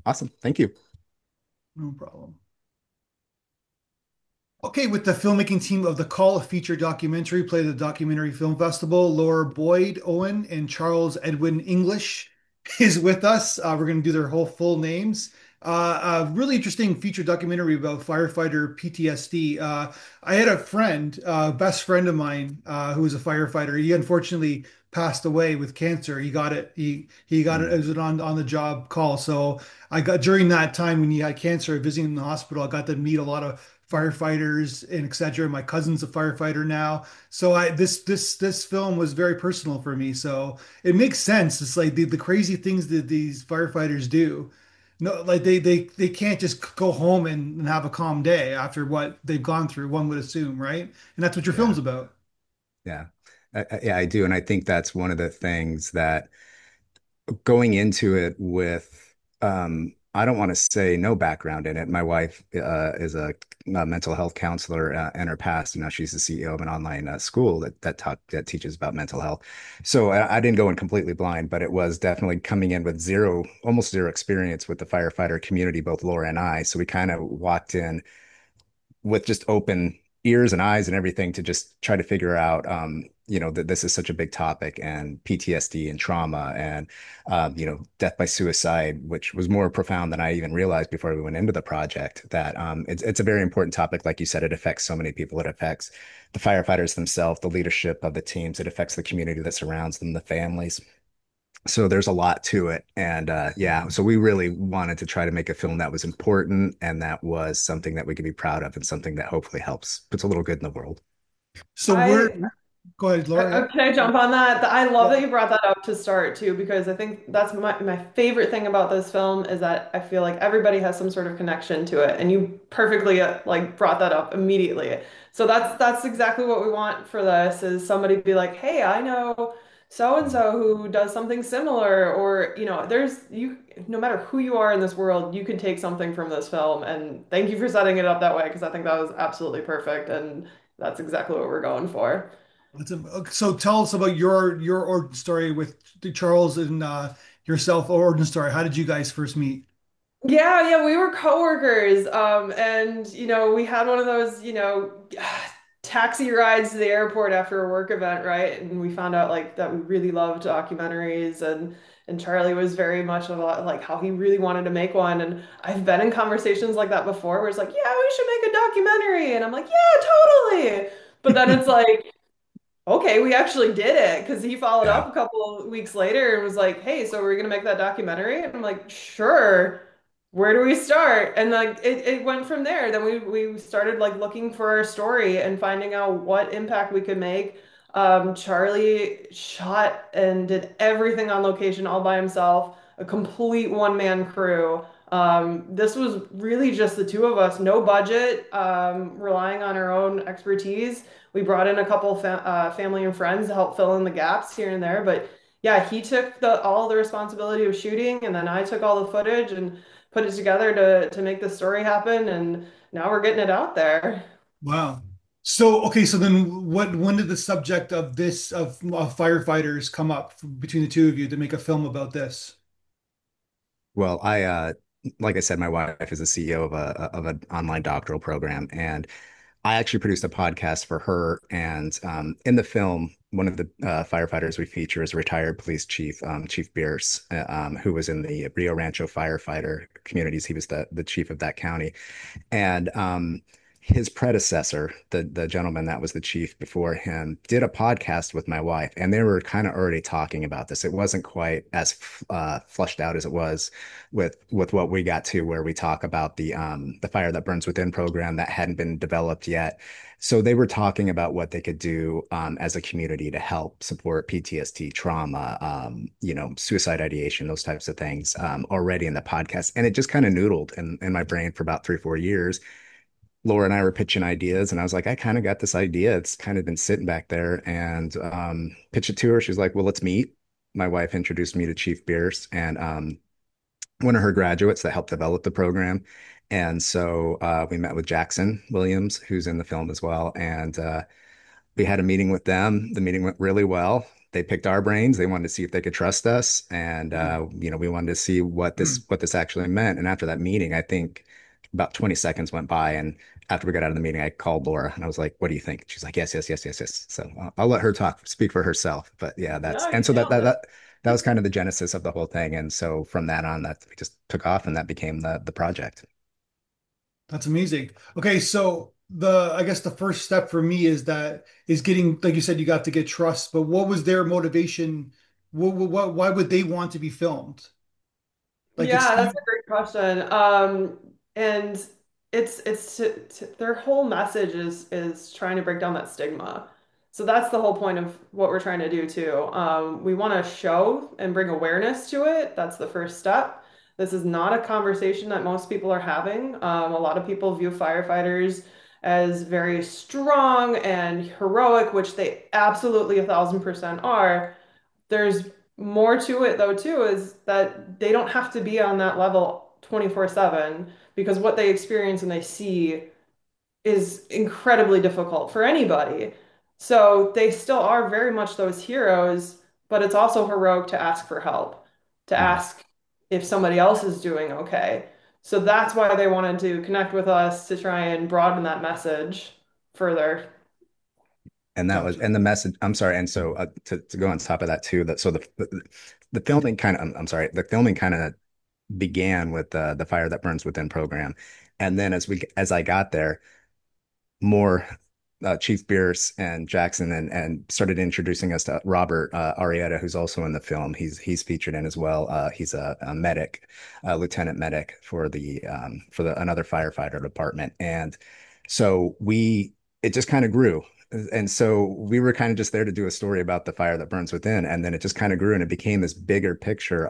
Awesome. Thank you. No problem. Okay, with the filmmaking team of The Call, a feature documentary played at the Documentary Film Festival, Laura Boyd Owen and Charles Edwin English is with us. We're going to do their whole full names. A really interesting feature documentary about firefighter PTSD. I had a friend, best friend of mine, who was a firefighter. He unfortunately passed away with cancer. He got it. He got it. It Mm. was an on the job call. So I got during that time when he had cancer, visiting in the hospital, I got to meet a lot of firefighters and etc. My cousin's a firefighter now, so I this film was very personal for me. So it makes sense. It's like the crazy things that these firefighters do. No, like they can't just go home and have a calm day after what they've gone through. One would assume, right? And that's what your Yeah. film's about. Yeah. Yeah, I do. And I think that's one of the things that going into it with, I don't want to say no background in it. My wife is a mental health counselor in her past, and now she's the CEO of an online school that teaches about mental health. So I didn't go in completely blind, but it was definitely coming in with almost zero experience with the firefighter community, both Laura and I. So we kind of walked in with just open ears and eyes and everything to just try to figure out, that this is such a big topic and PTSD and trauma and, death by suicide, which was more profound than I even realized before we went into the project. That it's a very important topic. Like you said, it affects so many people. It affects the firefighters themselves, the leadership of the teams. It affects the community that surrounds them, the families. So there's a lot to it. And yeah, so we really wanted to try to make a film that was important and that was something that we could be proud of and something that hopefully helps, puts a little good in the world. So we're I go ahead, Laura. Yeah. I Yeah. can I jump on that? I love that Yeah. you brought that up to start too, because I think that's my favorite thing about this film is that I feel like everybody has some sort of connection to it, and you perfectly like brought that up immediately. So that's exactly what we want for this is somebody be like, hey, I know so and so who does something similar, or there's you no matter who you are in this world, you can take something from this film, and thank you for setting it up that way because I think that was absolutely perfect, and that's exactly what we're going for. So tell us about your origin story with Charles and yourself, origin story. How did you guys first meet? Yeah, we were coworkers. And we had one of those, taxi rides to the airport after a work event, right? And we found out like that we really loved documentaries and Charlie was very much of like how he really wanted to make one. And I've been in conversations like that before where it's like, yeah, we should make a documentary. And I'm like, yeah, totally. But then it's like, okay, we actually did it because he followed Yeah. up a couple of weeks later and was like, "Hey, so we're gonna make that documentary?" And I'm like, "Sure. Where do we start?" And like it went from there. Then we started like looking for our story and finding out what impact we could make. Charlie shot and did everything on location all by himself, a complete one-man crew. This was really just the two of us, no budget, relying on our own expertise. We brought in a couple family and friends to help fill in the gaps here and there. But yeah, he took all the responsibility of shooting, and then I took all the footage and put it together to make the story happen. And now we're getting it out there. Wow. So okay, so then when did the subject of this of firefighters come up between the two of you to make a film about this? Well, like I said, my wife is the CEO of an online doctoral program, and I actually produced a podcast for her. And in the film, one of the firefighters we feature is a retired police chief, Chief Bierce, who was in the Rio Rancho firefighter communities. He was the chief of that county. And his predecessor, the gentleman that was the chief before him, did a podcast with my wife, and they were kind of already talking about this. It wasn't quite as flushed out as it was with what we got to, where we talk about the Fire That Burns Within program that hadn't been developed yet. So they were talking about what they could do as a community to help support PTSD, trauma, suicide ideation, those types of things already in the podcast. And it just kind of noodled in my brain for about 3, 4 years. Laura and I were pitching ideas, and I was like, I kind of got this idea. It's kind of been sitting back there, and pitch it to her. She's like, well, let's meet. My wife introduced me to Chief Bierce and one of her graduates that helped develop the program. And so we met with Jackson Williams, who's in the film as well. And we had a meeting with them. The meeting went really well. they picked our brains. They wanted to see if they could trust us, and we wanted to see what this actually meant. And after that meeting, I think about 20 seconds went by, and after we got out of the meeting, I called Laura and I was like, "What do you think?" She's like, "Yes, yes, yes, yes, yes." So I'll let her speak for herself. But yeah, No, and you so nailed it. that was kind of the genesis of the whole thing. And so from that on, that we just took off, and that became the project. That's amazing. Okay, so I guess the first step for me is getting, like you said, you got to get trust, but what was their motivation? Why would they want to be filmed? Like it's Yeah, that's you, a great question. And their whole message is trying to break down that stigma. So that's the whole point of what we're trying to do too. We want to show and bring awareness to it. That's the first step. This is not a conversation that most people are having. A lot of people view firefighters as very strong and heroic, which they absolutely 1,000% are. There's more to it though too, is that they don't have to be on that level 24/7 because what they experience and they see is incredibly difficult for anybody. So they still are very much those heroes, but it's also heroic to ask for help, to Mhm. ask if somebody else is doing okay. So that's why they wanted to connect with us to try and broaden that message further. And that was gotcha. and the message. I'm sorry. And so to go on top of that too, that so the filming kind of I'm sorry, the filming kind of began with the Fire That Burns Within program, and then as I got there, more Chief Bierce and Jackson and started introducing us to Robert Arrieta, who's also in the film. He's featured in as well. He's a medic, a lieutenant medic for the another firefighter department, and so we it just kind of grew. And so we were kind of just there to do a story about the fire that burns within, and then it just kind of grew, and it became this bigger picture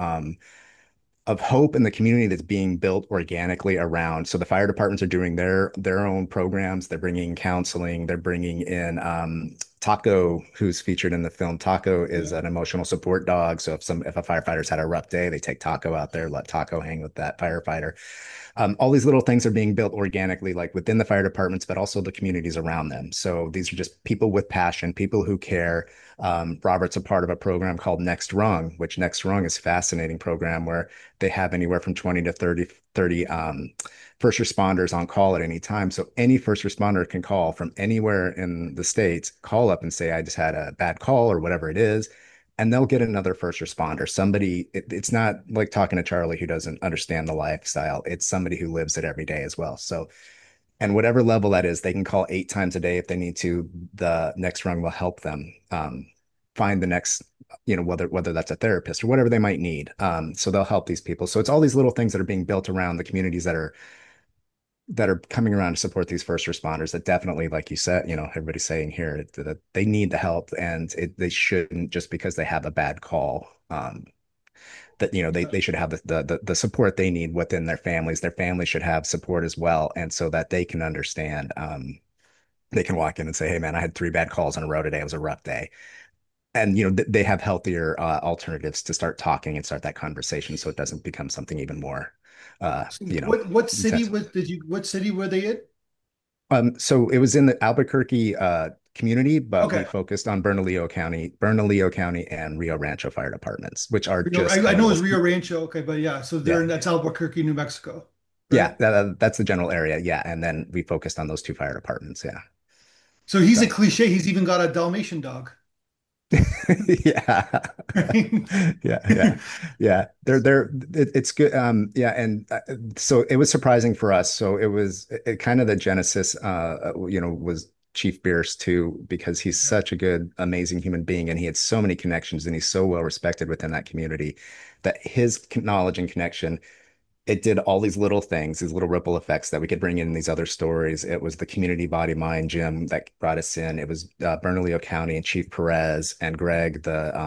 of hope in the community that's being built organically around. So the fire departments are doing their own programs. They're bringing counseling. They're bringing in Taco, who's featured in the film. Taco is Yeah. an emotional support dog. So if a firefighter's had a rough day, they take Taco out there, let Taco hang with that firefighter. All these little things are being built organically, like within the fire departments, but also the communities around them. So these are just people with passion, people who care. Robert's a part of a program called Next Rung, which Next Rung is a fascinating program where they have anywhere from 20 to 30 first responders on call at any time. So any first responder can call from anywhere in the States, call up and say, I just had a bad call or whatever it is. And they'll get another first responder. It's not like talking to Charlie who doesn't understand the lifestyle. It's somebody who lives it every day as well. So, and whatever level that is, they can call 8 times a day if they need to. The Next Rung will help them find the next, whether that's a therapist or whatever they might need. So they'll help these people. So it's all these little things that are being built around the communities that are coming around to support these first responders. That definitely, like you said, everybody's saying here that they need the help, and they shouldn't just because they have a bad call. That they should have the support they need within their families. Their families should have support as well, and so that they can understand. They can walk in and say, "Hey, man, I had 3 bad calls in a row today. It was a rough day." And they have healthier alternatives to start talking and start that conversation, so it doesn't become something even more, uh, So you know, intense. what city were they in? So it was in the Albuquerque community, but we Okay. focused on Bernalillo County, and Rio Rancho fire departments, which are Rio, just I kind of know it's Rio Rancho. Okay, but yeah, so yeah, that's Albuquerque, New Mexico, yeah, right? that's the general area. Yeah, and then we focused on those 2 fire departments. Yeah, So he's a so cliche. He's even got a Dalmatian dog. yeah, Right? yeah, yeah, yeah. It's good. Yeah, and so it was surprising for us. So it kind of the genesis. Was Chief Bierce too, because he's such a good, amazing human being, and he had so many connections, and he's so well respected within that community that his knowledge and connection it did all these little things, these little ripple effects that we could bring in these other stories. It was the community body mind gym that brought us in. It was Bernalillo County and Chief Perez and Greg,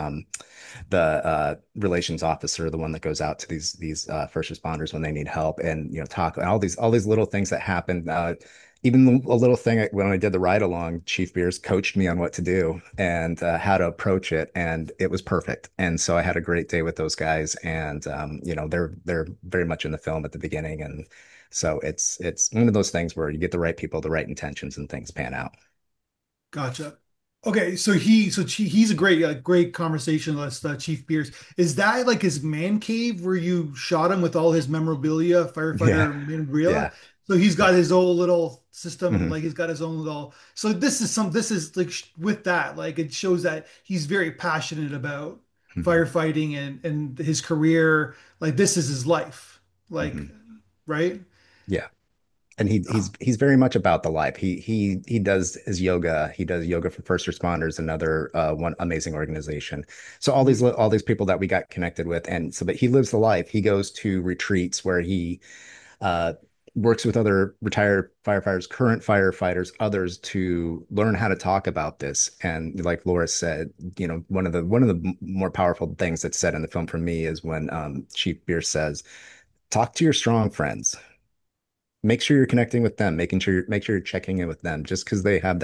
the relations officer, the one that goes out to these first responders when they need help, and talk all these little things that happen. Even a little thing when I did the ride along, Chief Beers coached me on what to do and how to approach it, and it was perfect. And so I had a great day with those guys, and they're very much in the film at the beginning, and so it's one of those things where you get the right people, the right intentions, and things pan out. Gotcha. Okay, he's a great conversationalist, Chief Pierce. Is that like his man cave where you shot him with all his memorabilia, Yeah. firefighter memorabilia? Yeah. So he's got Yep. his own little system, Hmm. like he's got his own little. So this is like with that, like it shows that he's very passionate about Hmm. firefighting and his career. Like this is his life, like Hmm. right? Yeah. And he's very much about the life. He does his yoga. He does yoga for first responders, another one amazing organization. So Mhm. all these people that we got connected with, and so but he lives the life. He goes to retreats where he uh, works with other retired firefighters, current firefighters, others to learn how to talk about this. And like Laura said, one of the more powerful things that's said in the film for me is when Chief Beer says, "Talk to your strong friends. Make sure you're connecting with them, make sure you're checking in with them. Just because they have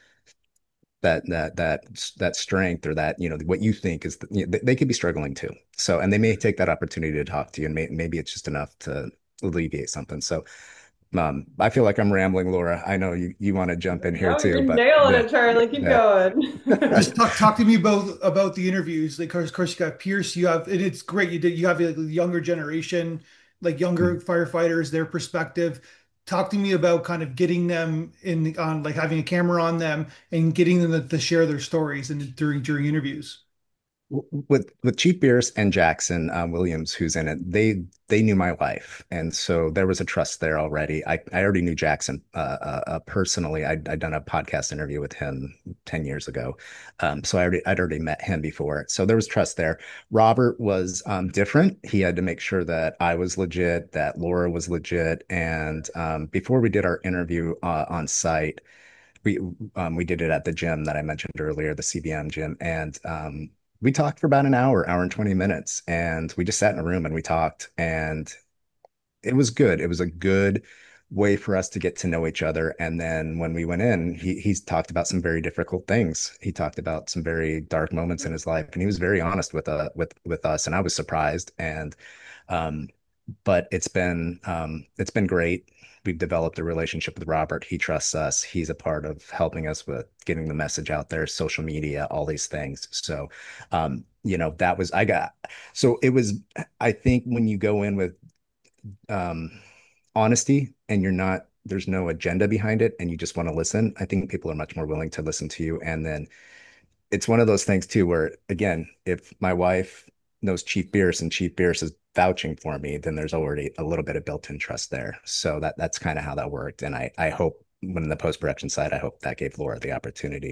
that strength or that what you think is they could be struggling too. So and they may take that opportunity to talk to you, and maybe it's just enough to alleviate something. So I feel like I'm rambling, Laura. I know you want to jump in here No, you're too, but nailing yeah, it, Charlie. Keep yeah. going. Just talk to me about the interviews. Like, of course, you got Pierce. You have, and it's great. You have like, the younger generation, like younger firefighters, their perspective. Talk to me about kind of getting them in on like having a camera on them and getting them to share their stories and during interviews. With Chief Bierce and Jackson Williams, who's in it, they knew my life, and so there was a trust there already. I already knew Jackson personally. I'd done a podcast interview with him 10 years ago, so I'd already met him before, so there was trust there. Robert was different. He had to make sure that I was legit, that Laura was legit, and before we did our interview on site we we did it at the gym that I mentioned earlier, the CBM gym, and we talked for about an hour and 20 minutes, and we just sat in a room and we talked, and it was good. It was a good way for us to get to know each other. And then when we went in, he's talked about some very difficult things. He talked about some very dark moments in his life, and he was very honest with us, and I was surprised. And um, but it's been great. We've developed a relationship with Robert. He trusts us. He's a part of helping us with getting the message out there, social media, all these things. So, that was I got. So it was. I think when you go in with um, honesty and there's no agenda behind it, and you just want to listen, I think people are much more willing to listen to you. And then it's one of those things too, where again, if my wife knows Chief Bierce and Chief Bierce is vouching for me, then there's already a little bit of built-in trust there. So that's kind of how that worked. And I hope when the post-production side, I hope that gave Laura the opportunity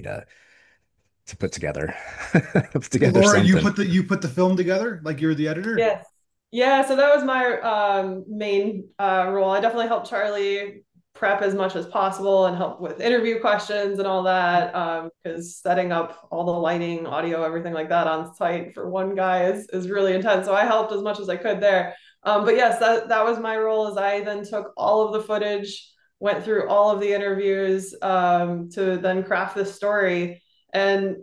to put together put So together Laura, something. you put the film together, like you're the editor. Yes. Yeah, so that was my main role. I definitely helped Charlie prep as much as possible and help with interview questions and all that. Because setting up all the lighting, audio, everything like that on site for one guy is really intense. So I helped as much as I could there. But yes, that was my role. As I then took all of the footage, went through all of the interviews to then craft this story. And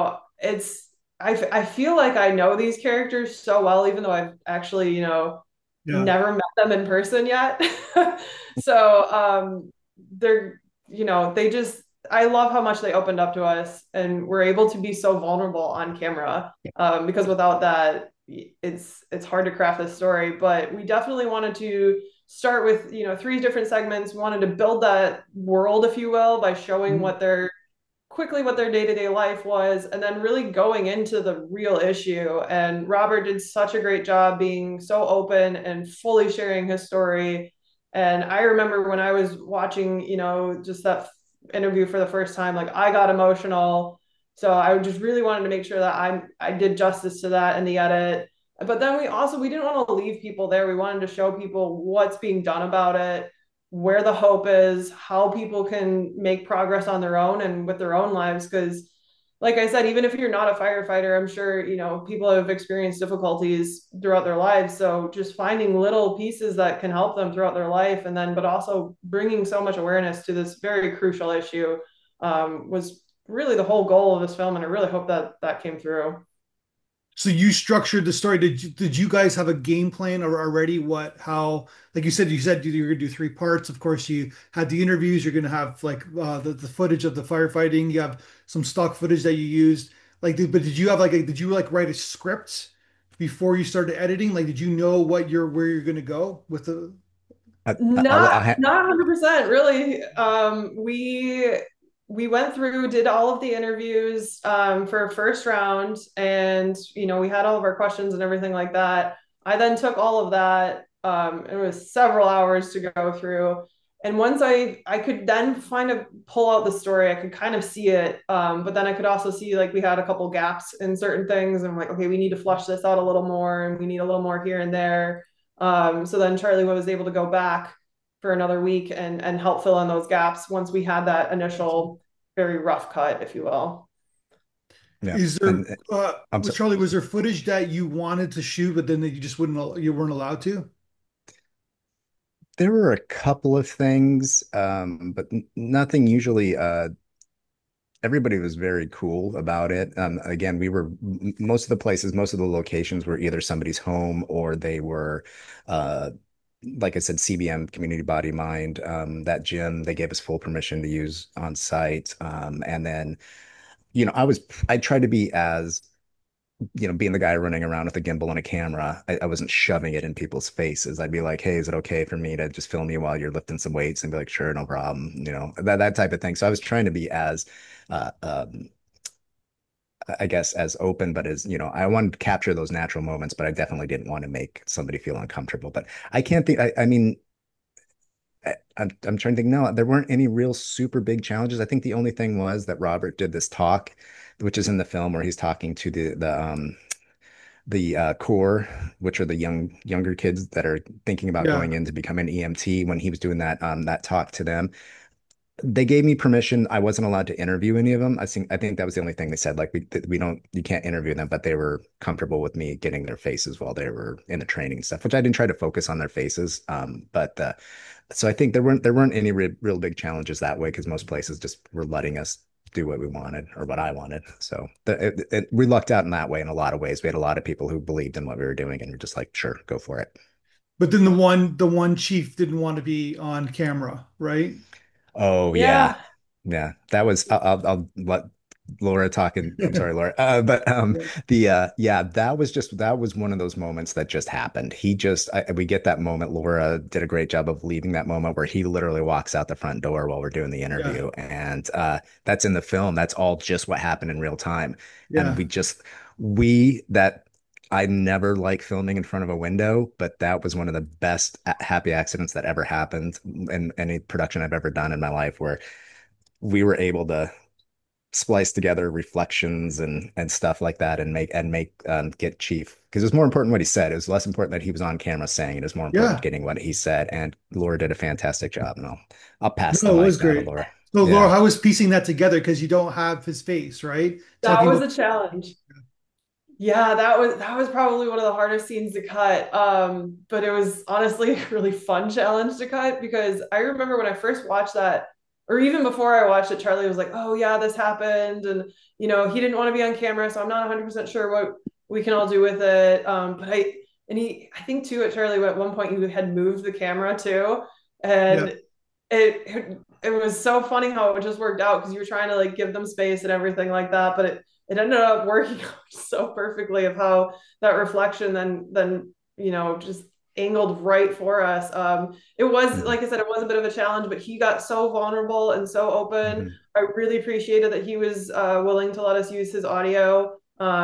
I feel like I know these characters so well, even though I've actually, Yeah. never met them in person yet. So they're, they just, I love how much they opened up to us and we're able to be so vulnerable on camera. Because without that, it's hard to craft this story. But we definitely wanted to start with, three different segments. We wanted to build that world, if you will, by showing Mhm. what their day-to-day life was and then really going into the real issue. And Robert did such a great job being so open and fully sharing his story. And I remember when I was watching, just that interview for the first time, like I got emotional. So I just really wanted to make sure that I did justice to that in the edit. But then we didn't want to leave people there. We wanted to show people what's being done about it, where the hope is, how people can make progress on their own and with their own lives. Because, like I said, even if you're not a firefighter, I'm sure, people have experienced difficulties throughout their lives. So just finding little pieces that can help them throughout their life. And then, but also bringing so much awareness to this very crucial issue was really the whole goal of this film. And I really hope that that came through. So you structured the story. Did you guys have a game plan or already what how like you said you were gonna do three parts. Of course, you had the interviews. You're gonna have like the footage of the firefighting. You have some stock footage that you used. But did you have did you like write a script before you started editing? Like, did you know where you're gonna go with the? Not not 100% really. We went through, did all of the interviews for first round, and we had all of our questions and everything like that. I then took all of that. It was several hours to go through. And once I could then pull out the story, I could kind of see it. But then I could also see like we had a couple gaps in certain things. And I'm like, okay, we need to flush this out a little more, and we need a little more here and there. So then Charlie was able to go back for another week and help fill in those gaps once we had that initial very rough cut, if you will. Yeah, Is there and I'm was so, Charlie, was there footage that you wanted to shoot, but then that you just you weren't allowed to? there were a couple of things, but nothing usually. Everybody was very cool about it. Again, most of the places, most of the locations were either somebody's home or they were, uh, like I said, CBM, Community Body Mind. That gym, they gave us full permission to use on site. And then, I tried to be as being the guy running around with a gimbal and a camera, I wasn't shoving it in people's faces. I'd be like, "Hey, is it okay for me to just film you while you're lifting some weights?" And be like, "Sure, no problem." That type of thing. So I was trying to be as, uh, um, I guess, as open, but I wanted to capture those natural moments, but I definitely didn't want to make somebody feel uncomfortable. But I can't think. I mean, I'm trying to think. No, there weren't any real super big challenges. I think the only thing was that Robert did this talk, which is in the film where he's talking to the core, which are the younger kids that are thinking about going Yeah. in to become an EMT. When he was doing that talk to them, they gave me permission. I wasn't allowed to interview any of them. I think that was the only thing they said. Like we don't you can't interview them, but they were comfortable with me getting their faces while they were in the training and stuff, which I didn't try to focus on their faces. But so I think there weren't any real big challenges that way because most places just were letting us do what we wanted or what I wanted. So we lucked out in that way in a lot of ways. We had a lot of people who believed in what we were doing and were just like, sure, go for it. But then the one chief didn't want to be on camera, right? Oh yeah, Yeah. yeah. That was. I'll let Laura talk. And I'm sorry, Laura. But Yeah. the yeah, that was one of those moments that just happened. We get that moment. Laura did a great job of leaving that moment where he literally walks out the front door while we're doing the Yeah. interview, and that's in the film. That's all just what happened in real time, and Yeah. we that. I never like filming in front of a window, but that was one of the best happy accidents that ever happened in any production I've ever done in my life, where we were able to splice together reflections and stuff like that and make get Chief because it was more important what he said. It was less important that he was on camera saying it. It was more important Yeah. getting what he said. And Laura did a fantastic job. And I'll pass the No, it was mic now to great. Laura. So Laura, Yeah. how was piecing that together? Because you don't have his face, right? That Talking was about a challenge. Yeah, that was probably one of the hardest scenes to cut. But it was honestly a really fun challenge to cut because I remember when I first watched that, or even before I watched it, Charlie was like, "Oh yeah, this happened," and he didn't want to be on camera, so I'm not 100% sure what we can all do with it. I think too at Charlie at one point you had moved the camera too, yeah. and it was so funny how it just worked out because you were trying to like give them space and everything like that, but it ended up working out so perfectly of how that reflection then just angled right for us. It was Mhm. like I said, it was a bit of a challenge, but he got so vulnerable and so open. Mhm. I really appreciated that he was willing to let us use his audio.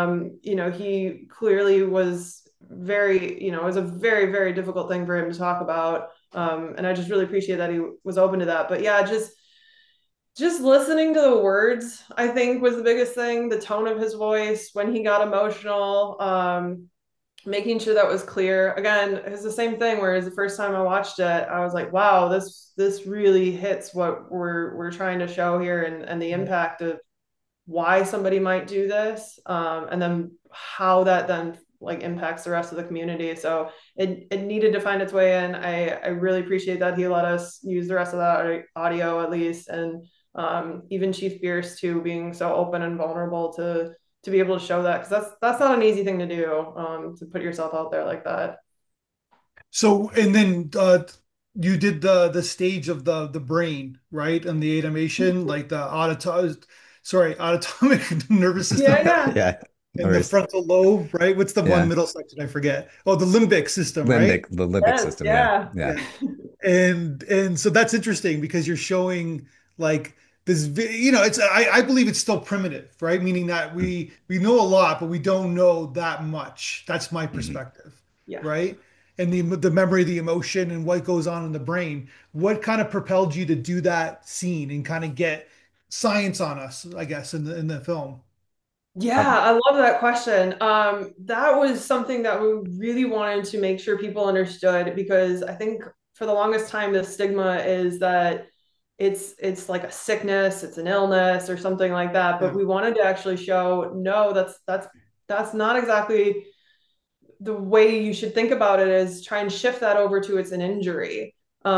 He clearly was it was a very, very difficult thing for him to talk about. And I just really appreciate that he was open to that. But yeah, just listening to the words, I think was the biggest thing, the tone of his voice when he got emotional, making sure that was clear. Again, it's the same thing, whereas the first time I watched it, I was like, wow, this really hits what we're trying to show here and the impact of why somebody might do this, and then how that then like impacts the rest of the community. So it needed to find its way in. I really appreciate that he let us use the rest of that audio at least, and even Chief Bierce too being so open and vulnerable to be able to show that, because that's not an easy thing to do, to put yourself out there like that. So, and then you did the stage of the brain, right? And the animation, like the autonomic nervous Yeah, system yeah. Yeah. and Or the is, frontal lobe, right? What's the one yeah. middle section? I forget. Oh, the limbic system, right? The limbic Yes, system. Yeah. yeah. Yeah. Yeah. And so that's interesting because you're showing like this, it's I believe it's still primitive, right? Meaning that we know a lot, but we don't know that much. That's my Mm-hmm. perspective, Yeah. right? And the memory, the emotion, and what goes on in the brain. What kind of propelled you to do that scene and kind of get science on us, I guess, in the film? Yeah, I love that question. That was something that we really wanted to make sure people understood, because I think for the longest time the stigma is that it's like a sickness, it's an illness or something like that. But Yeah. we wanted to actually show, no, that's not exactly the way you should think about it. Is try and shift that over to it's an injury.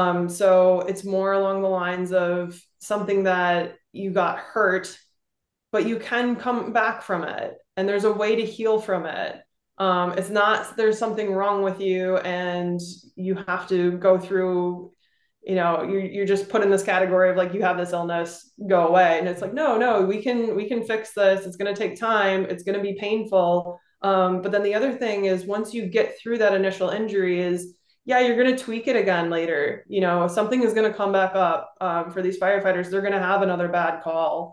So it's more along the lines of something that you got hurt, but you can come back from it, and there's a way to heal from it. It's not there's something wrong with you and you have to go through, you're just put in this category of like, you have this illness, go away. And it's like, no, no, we can fix this. It's going to take time, it's going to be painful. But then the other thing is, once you get through that initial injury, is yeah, you're going to tweak it again later. Something is going to come back up. For these firefighters, they're going to have another bad call,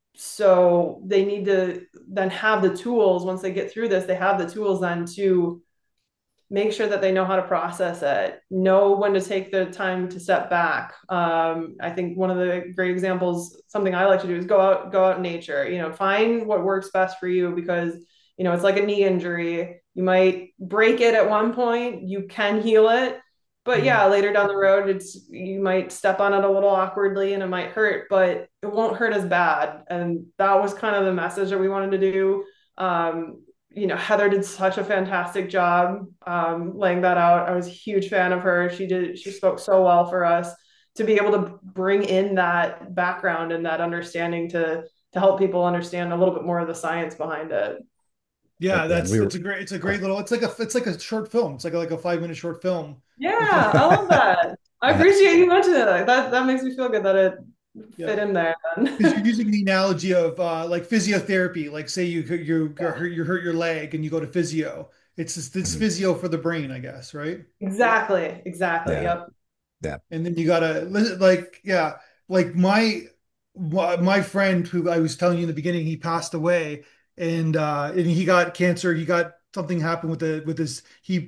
so they need to then have the tools. Once they get through this, they have the tools then to make sure that they know how to process it, know when to take the time to step back. I think one of the great examples, something I like to do, is go out in nature, find what works best for you, because it's like a knee injury. You might break it at one point, you can heal it, but yeah, Mhm. later down the road, you might step on it a little awkwardly and it might hurt, but it won't hurt as bad. And that was kind of the message that we wanted to do. Heather did such a fantastic job, laying that out. I was a huge fan of her. She spoke so well for us to be able to bring in that background and that understanding to help people understand a little bit more of the science behind it. Yeah, Yeah. And we were, it's a oh, great little it's like a short film. It's like a 5 minute short film. If you Yeah, I love that. I I, appreciate you mentioning it. That makes me feel good that it yeah. fit in there Because then. you're using the analogy of like physiotherapy, like say you hurt your leg and you go to physio. It's mhm. physio for the brain, I guess, right? Exactly. Exactly. Yeah. Yep. Yeah. And then you gotta like yeah, like my friend who I was telling you in the beginning, he passed away and he got cancer. He got something happened with his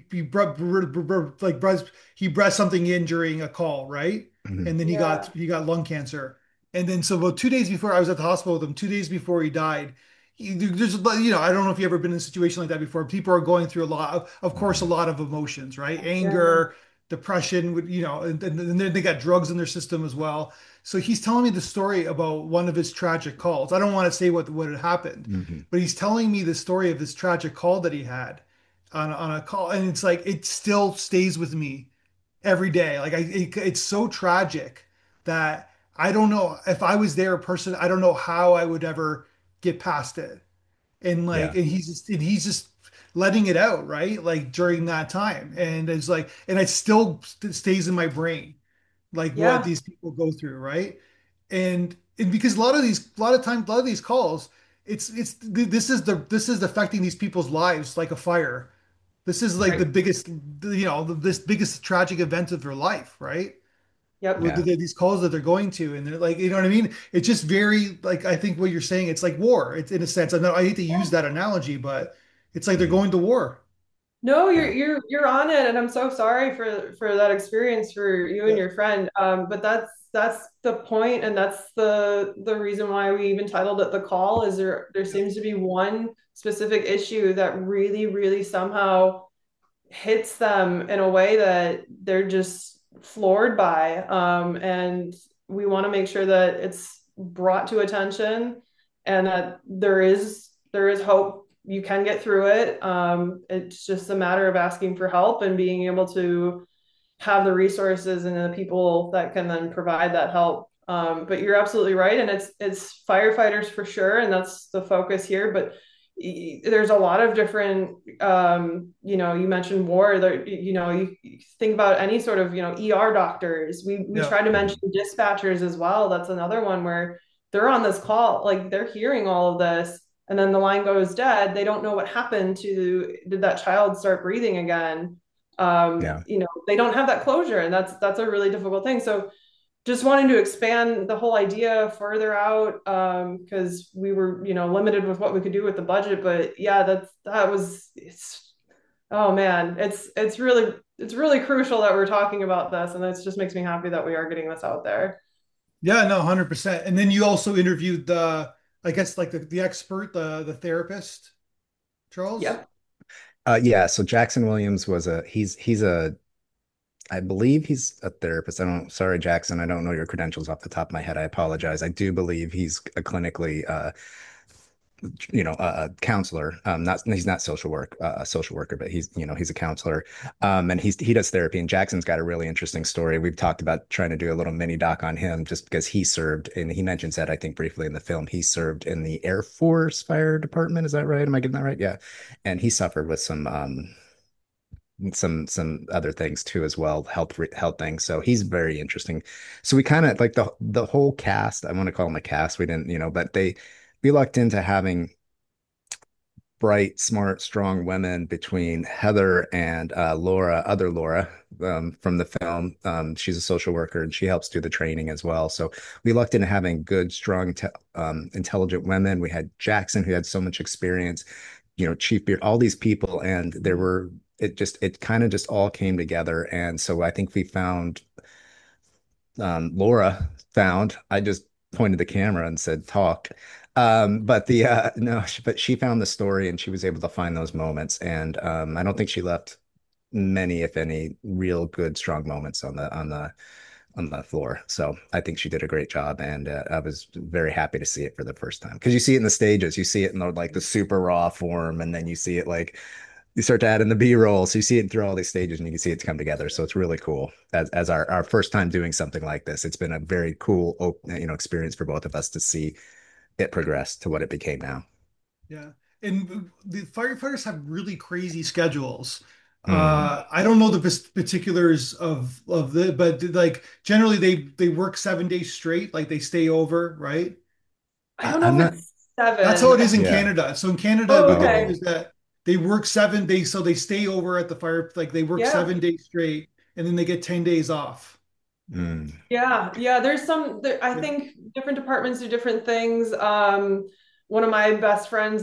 like he breast something in during a call, right? Mhm. And then Yeah. he got lung cancer. And then so about 2 days before I was at the hospital with him, 2 days before he died, there's I don't know if you've ever been in a situation like that before. People are going through a lot of course, a Mhm. lot of emotions, right? Yeah. Anger, depression, and then they got drugs in their system as well. So he's telling me the story about one of his tragic calls. I don't want to say what had happened, Mhm. but he's telling me the story of this tragic call that he had on a call, and it's like it still stays with me every day. It's so tragic that I don't know if I was there a person. I don't know how I would ever get past it. Yeah. And he's just letting it out, right? Like during that time, and it's like, and it still stays in my brain, like what Yeah. these people go through, right? And because a lot of times, a lot of these calls, this is affecting these people's lives like a fire. This is like the Right. biggest, this biggest tragic event of their life, right? With Yep. Yeah. these calls that they're going to, and they're like, you know what I mean? It's just very like I think what you're saying. It's like war. It's in a sense. I hate to use that analogy, but it's like they're Mhm. going to war. No, you're Yeah. you're on it, and I'm so sorry for that experience for you and Yeah, your friend. But that's the point, and that's the reason why we even titled it The Call. Is there yeah, seems to be one specific issue that really, really somehow hits them in a way that they're just floored by. And we want to make sure that it's brought to attention and that there is hope. You can get through it. It's just a matter of asking for help and being able to have the resources and the people that can then provide that help. But you're absolutely right, and it's firefighters for sure, and that's the focus here. But there's a lot of different, you mentioned war there, you think about any sort of, ER doctors. We Yeah. try to mention Mhm. dispatchers as well. That's another one where they're on this call, like they're hearing all of this, and then the line goes dead. They don't know what happened to, did that child start breathing again? Yeah. They don't have that closure, and that's a really difficult thing. So just wanting to expand the whole idea further out, because we were, limited with what we could do with the budget. But yeah, that was it's oh man, it's really crucial that we're talking about this, and it just makes me happy that we are getting this out there. Yeah, no, 100%. And then you also interviewed I guess like the expert, the therapist, Charles. Yep. Yeah, so Jackson Williams was he's a I believe he's a therapist. Sorry, Jackson, I don't know your credentials off the top of my head. I apologize. I do believe he's a clinically a counselor. Not he's not a social worker, but he's a counselor. And he does therapy. And Jackson's got a really interesting story. We've talked about trying to do a little mini doc on him just because he served, and he mentions that I think briefly in the film. He served in the Air Force Fire Department. Is that right? Am I getting that right? Yeah. And he suffered with some other things too as well, health things. So he's very interesting. So we kind of like the whole cast. I want to call them a cast. We didn't, but we lucked into having bright, smart, strong women between Heather and other Laura from the film. She's a social worker and she helps do the training as well. So we lucked into having good, strong, intelligent women. We had Jackson, who had so much experience, Chief Beard, all these people, and it kind of just all came together. And so I think we found Laura found. I just pointed the camera and said, "Talk." But the no, but she found the story and she was able to find those moments. And I don't think she left many, if any, real good, strong moments on the floor. So I think she did a great job, and I was very happy to see it for the first time because you see it in the stages, you see it in the super raw form, and then you see it you start to add in the B-roll, so you see it through all these stages, and you can see it come together. So it's really cool as our first time doing something like this. It's been a very cool, experience for both of us to see it progress to what it became now. Yeah. And the firefighters have really crazy schedules. Mhm. I don't know the particulars of but like generally they work 7 days straight, like they stay over, right? I don't I'm know if not. it's That's how seven. it is in Yeah. Canada. So in Canada, Oh, what they do okay. Oh. is that they work 7 days, so they stay over at the fire, like they work Yeah. 7 days straight, and then they get 10 days off. Mm. Yeah, there's I Yeah. think different departments do different things. One of my best friends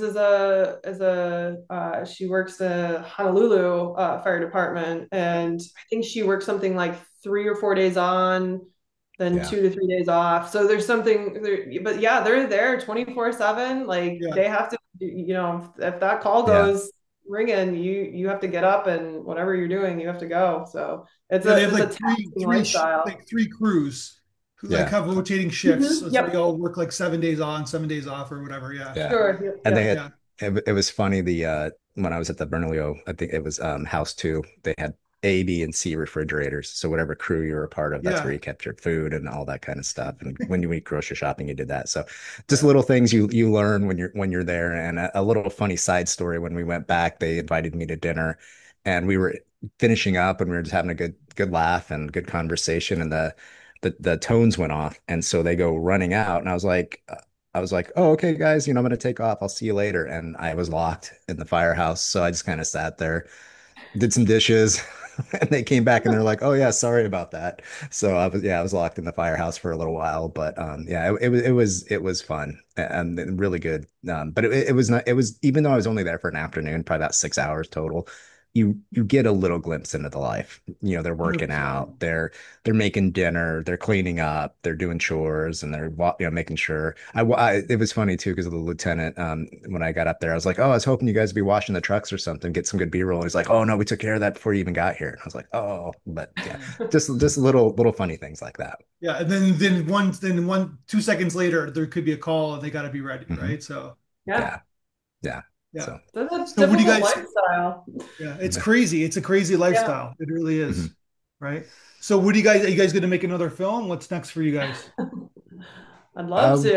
she works the Honolulu Fire Department, and I think she works something like 3 or 4 days on, then Yeah. 2 to 3 days off. So there's something there, but yeah, they're there 24/7. Like Yeah. they have to, if that call Yeah. goes ringing, you have to get up and whatever you're doing, you have to go. So it's Yeah, they have a like taxing lifestyle. like three crews who like Yeah. have rotating shifts. Mhm. So they Yep. all work like 7 days on, 7 days off, or whatever. Yeah. Yeah. Sure. Yep. And they Yep. had Yeah. it was funny when I was at the Bernalillo, I think it was house two, they had A, B, and C refrigerators. So whatever crew you were a part of, that's where Yeah. you kept your food and all that kind of stuff. And when you went grocery shopping, you did that. So just Yeah. little things you learn when you're there. And a little funny side story, when we went back, they invited me to dinner and we were finishing up and we were just having a good laugh and good conversation, and the tones went off. And so they go running out, and I was like, oh, okay, guys, I'm going to take off. I'll see you later. And I was locked in the firehouse. So I just kind of sat there, did some dishes, and they came back and they're like, oh, yeah, sorry about that. So I was locked in the firehouse for a little while. But yeah, it was fun and really good. But it was not, it was, even though I was only there for an afternoon, probably about 6 hours total. You get a little glimpse into the life. They're working 100%. out, they're making dinner, they're cleaning up, they're doing chores, and they're making sure. It was funny too because of the lieutenant. When I got up there, I was like, "Oh, I was hoping you guys would be washing the trucks or something, get some good B-roll." And he's like, "Oh no, we took care of that before you even got here." And I was like, "Oh," but yeah, just little funny things like that. Yeah. And then 2 seconds later, there could be a call and they got to be ready, Hmm. right? So Yeah. Yeah, yeah. yeah. So That's a So what do you difficult guys? lifestyle. Yeah, it's crazy. It's a crazy Yeah. lifestyle. It really is, mhm. right? So what do you guys? Are you guys going to make another film? What's next for you guys? I'd love Uh, to.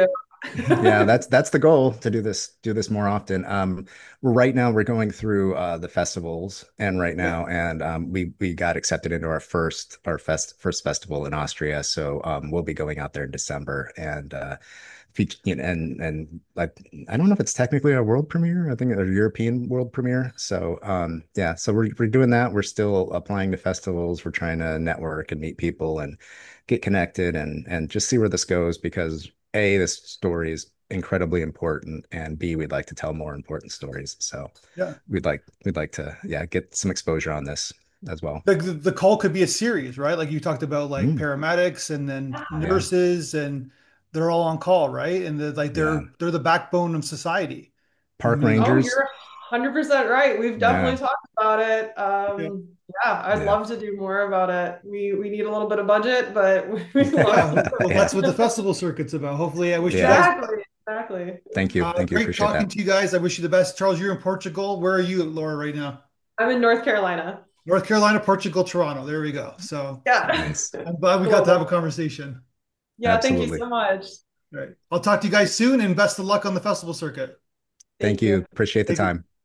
Yeah, that's the goal to do this more often. Right now we're going through the festivals, and right Yeah. now, and we got accepted into our first festival in Austria, so we'll be going out there in December, and I don't know if it's technically a world premiere. I think a European world premiere. So yeah, so we're doing that. We're still applying to festivals. We're trying to network and meet people and get connected and just see where this goes because A, this story is incredibly important, and B, we'd like to tell more important stories. So Yeah. we'd like to, yeah, get some exposure on this as well. The call could be a series, right? Like you talked about like Mm, paramedics and then yeah, nurses and they're all on call, right? And they're like yeah. they're the backbone of society. I Park mean, Oh, rangers. you're 100% right. We've definitely Yeah, talked about it. yeah. Yeah, I'd yeah. love to do more about it. We need a little bit of budget, but we love Yeah, to. well, Yeah, that's what the festival circuit's about. Hopefully, I wish you yeah. guys Exactly, exactly. Thank you. Thank you. great Appreciate talking that. to you guys. I wish you the best. Charles, you're in Portugal. Where are you, Laura, right now? I'm in North Carolina. North Carolina, Portugal, Toronto. There we go. So Yeah. Nice. I'm glad we got to have a Global. conversation. Yeah, thank you Absolutely. so much. All right. I'll talk to you guys soon and best of luck on the festival circuit. Thank Thank you. you. Appreciate the Take it. time.